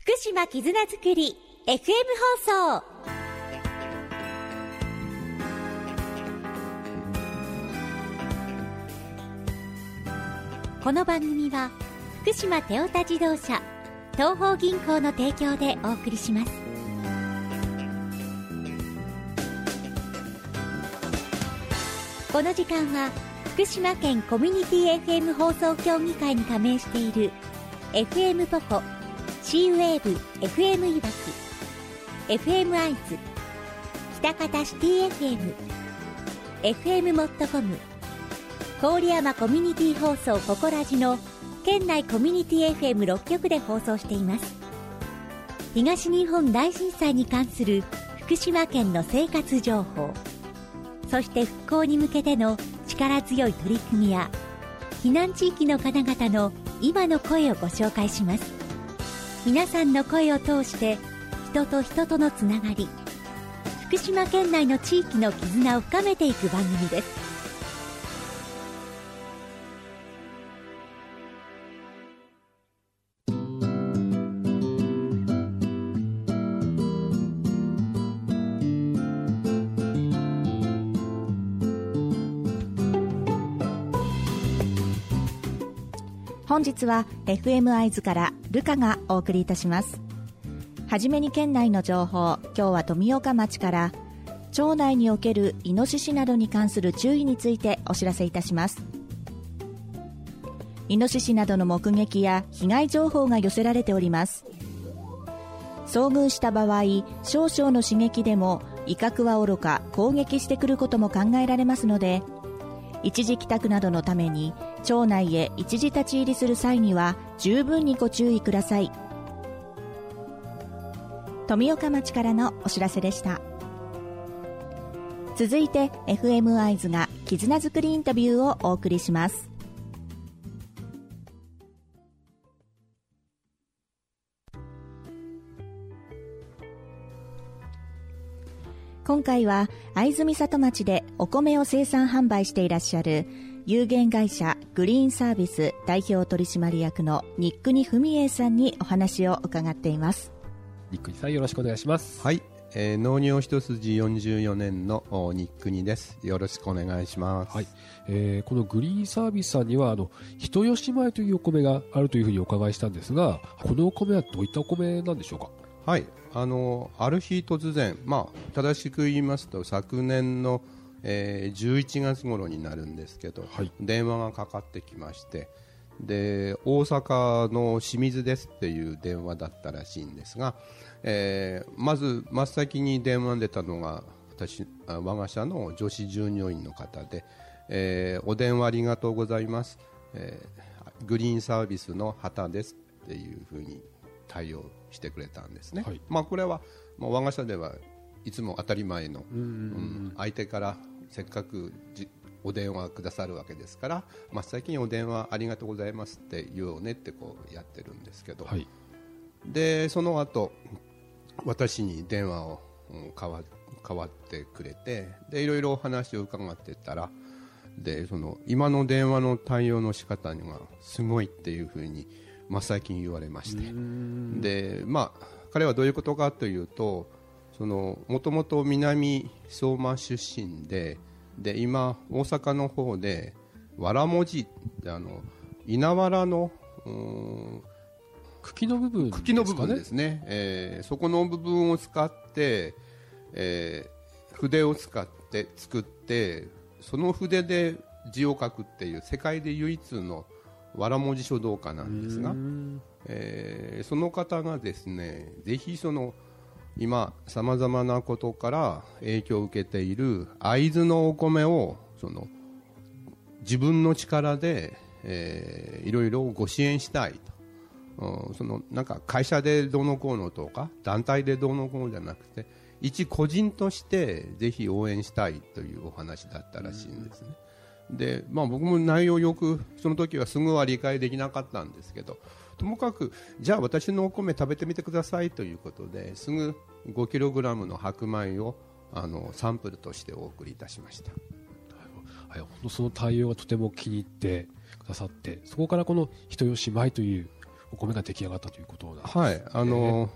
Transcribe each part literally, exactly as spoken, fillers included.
福島絆づくり エフエム 放送。この番組は福島テオタ自動車東邦銀行の提供でお送りします。この時間は福島県コミュニティ エフエム 放送協議会に加盟している エフエム ポコ、シーウェーブ エフエム いわき、エフエム アイズ、北方シティ エフエム、エフエム モットコム、郡山コミュニティ放送ココラジの県内コミュニティ エフエムろっ 局で放送しています。東日本大震災に関する福島県の生活情報、そして復興に向けての力強い取り組みや避難地域の方々の今の声をご紹介します。皆さんの声を通して人と人とのつながり、福島県内の地域の絆を深めていく番組です。 本日は エフエム アイズからルカがお送りいたします。はじめに県内の情報、今日は富岡町から町内におけるイノシシなどに関する注意についてお知らせいたします。イノシシなどの目撃や被害情報が寄せられております。遭遇した場合、少々の刺激でも威嚇はおろか攻撃してくることも考えられますので、一時帰宅などのために町内へ一時立ち入りする際には十分にご注意ください。富岡町からのお知らせでした。続いて エフエム アイズが絆づくりインタビューをお送りします。今回は会津美里町でお米を生産販売していらっしゃる有限会社グリーンサービス代表取締役のニックニフミエイさんにお話を伺っています。 ニックニさん、よろしくお願いします。 はい、えー、農業一筋よんじゅうよねんのニックニです。よろしくお願いします。 はい、えー、このグリーンサービスさんにはあの人吉米というお米があるというふうにお伺いしたんですが、このお米はどういったお米なんでしょうか？ はい、あのある日突然、まあ、正しく言いますと昨年の、えー、じゅういちがつ頃になるんですけど、はい、電話がかかってきまして、で大阪の清水ですっていう電話だったらしいんですが、えー、まず真っ先に電話に出たのが私我が社の女子従業員の方で、えー、お電話ありがとうございます、えー、グリーンサービスの畑ですっていうふうに対応してくれたんですね。はい、まあ、これはもう我が社ではいつも当たり前の、うんうん、相手からせっかくじお電話くださるわけですから、真っ先にお電話ありがとうございますって言おうねってこうやってるんですけど、はい、でその後私に電話を、うん、代わ、代わってくれて、でいろいろお話を伺っていったら、でその今の電話の対応の仕方にはすごいっていうふうに真っ先に言われまして、で、まあ、彼はどういうことかというと、もともと南相馬出身で、で今大阪の方でわらもじってあの稲わらの茎の部分ですかね、 茎の部分ですね、えー、そこの部分を使って、えー、筆を使って作って、その筆で字を書くっていう世界で唯一のわら文字書道家なんですが、えー、その方がですね、ぜひその今さまざまなことから影響を受けている会津のお米をその自分の力で、えー、いろいろご支援したいと、うん、そのなんか会社でどうのこうのとか団体でどうのこうのじゃなくて、一個人としてぜひ応援したいというお話だったらしいんですね。で、まあ、僕も内容よくその時はすぐは理解できなかったんですけど、ともかくじゃあ私のお米食べてみてくださいということで、すぐごキログラムの白米をあのサンプルとしてお送りいたしました。 はい、本当その対応がとても気に入ってくださって、そこからこの人吉米というお米が出来上がったということなんですね。はい、あの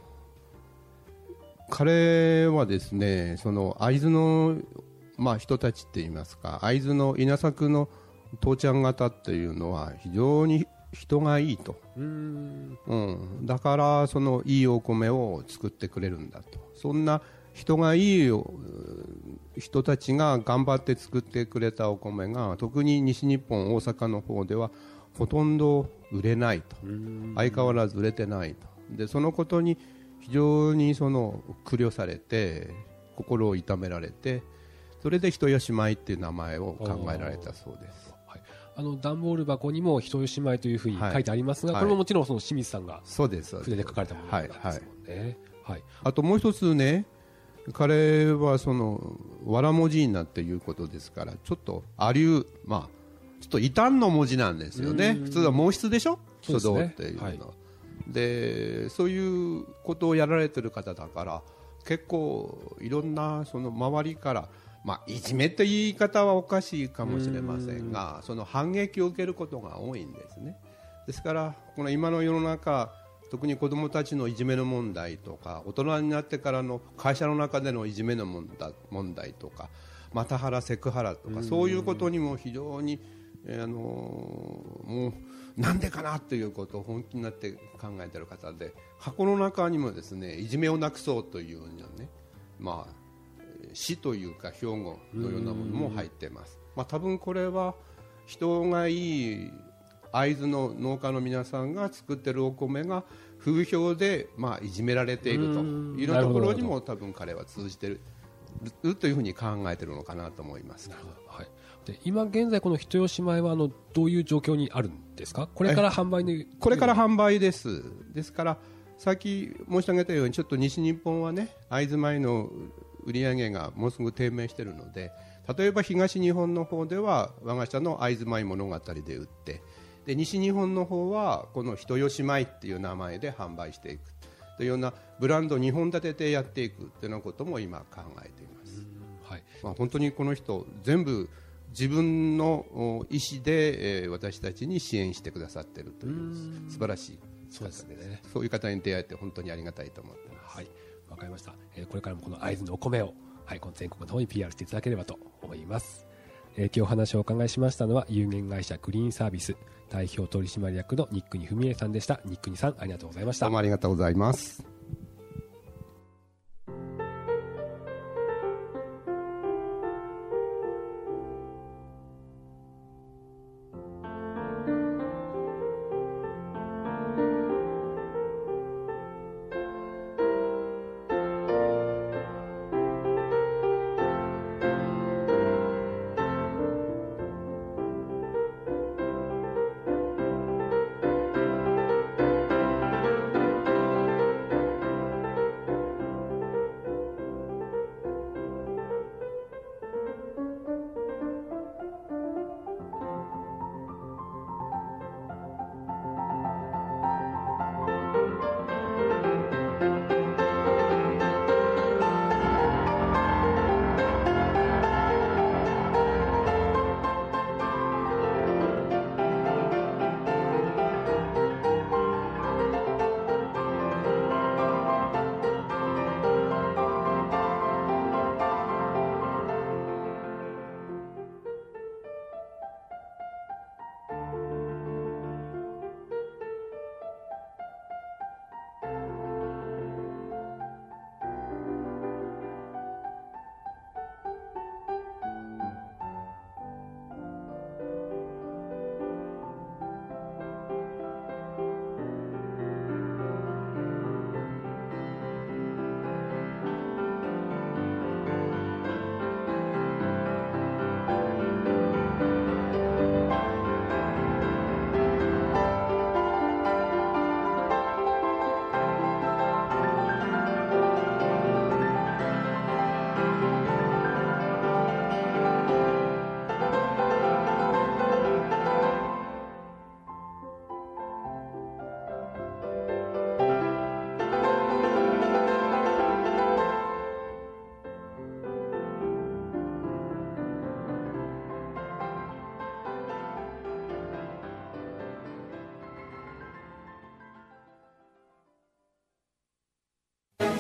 彼はですね、その会津の、まあ、人たちって言いますか、会津の稲作の父ちゃん方っていうのは非常に人がいいと、うん、うん、だからそのいいお米を作ってくれるんだと、そんな人がいい人たちが頑張って作ってくれたお米が特に西日本大阪の方ではほとんど売れないと、相変わらず売れてないと。でそのことに非常にその苦慮されて心を痛められて、それで人吉米っていう名前を考えられたそうです。 はい、あの段ボール箱にも人吉米というふうに書いてありますが、はい、これももちろんその清水さんが筆で書かれたものなんですもんね。はいはい、あともう一つね、彼はそのわら文字になっていうことですから、ちょっと亜流、まあちょっと異端の文字なんですよね。普通は毛筆でしょ、書道っていうのは。はい、でそういうことをやられてる方だから結構いろんなその周りから、まあ、いじめという言い方はおかしいかもしれませんが、その反撃を受けることが多いんですね。ですからこの今の世の中、特に子どもたちのいじめの問題とか、大人になってからの会社の中でのいじめの問題、問題とか、マタハラ、セクハラとか、そういうことにも非常に、えー、あのー、もうなんでかなということを本気になって考えている方で、箱の中にもですね、いじめをなくそうというようなね、まあ詩というか標語のようなものも入っています。まあ、多分これは人がいい会津の農家の皆さんが作っているお米が風評でまあいじめられているというところにも多分彼は通じているというふうに考えているのかなと思います。 はい、で今現在この人吉米はあのどういう状況にあるんですか？これから販売にこれから販売です。ですからさっき申し上げたようにちょっと西日本はね、会津米の売り上げがものすごく低迷しているので、例えば東日本の方では我が社の会津米物語で売って、で西日本の方はこの人吉米っていう名前で販売していくというようなブランドにほん立ててやっていくというようなことも今考えています。はい、まあ、本当にこの人全部自分の意思で、えー、私たちに支援してくださっているという素晴らしい方ですね。そういう方に出会えて本当にありがたいと思っています。 はい、わかりました。えー、これからもこの会津のお米を、はい、この全国の方に ピーアール していただければと思います。えー、今日お話をお伺いしましたのは有限会社グリーンサービス代表取締役のニックニ文江さんでした。ニックニさん、ありがとうございました。 どうもありがとうございます。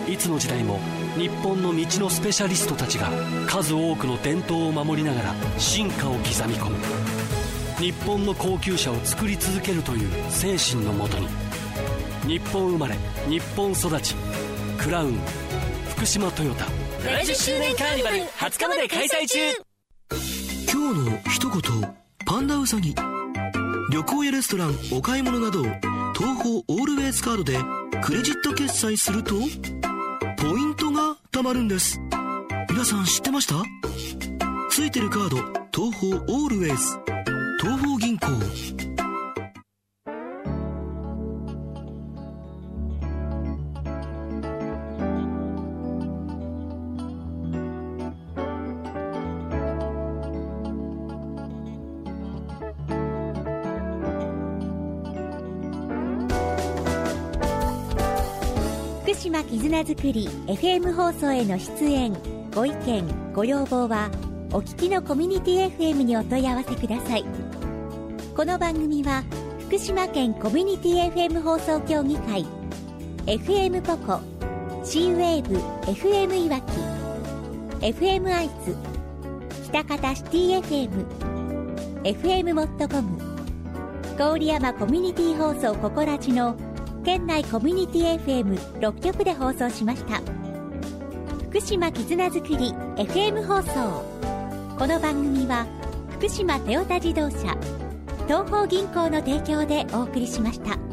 いつの時代も日本の道のスペシャリストたちが数多くの伝統を守りながら進化を刻み込む。日本の高級車を作り続けるという精神のもとに、日本生まれ日本育ちクラウン福島トヨタななじゅっしゅうねんカーニバルはつかまで開催中。 今日の一言パンダウサギ。旅行やレストラン、お買い物など東宝オールウェイズカードでクレジット決済するとポイントが貯まるんです。皆さん知ってました？ついてるカード東宝オールウェイズ、東宝銀行。 福島絆づくり エフエム 放送への出演ご意見ご要望はお聞きのコミュニティ エフエム にお問い合わせください。この番組は福島県コミュニティ エフエム 放送協議会 エフエム ポコ C ウェーブ エフエム いわき エフエム 愛知北方シティ エフエム エフエム モットコム郡山コミュニティ放送ココラジの県内コミュニティ エフエムろっきょくで放送しました。福島絆づくり エフエム 放送。この番組は福島トヨタ自動車、東邦銀行の提供でお送りしました。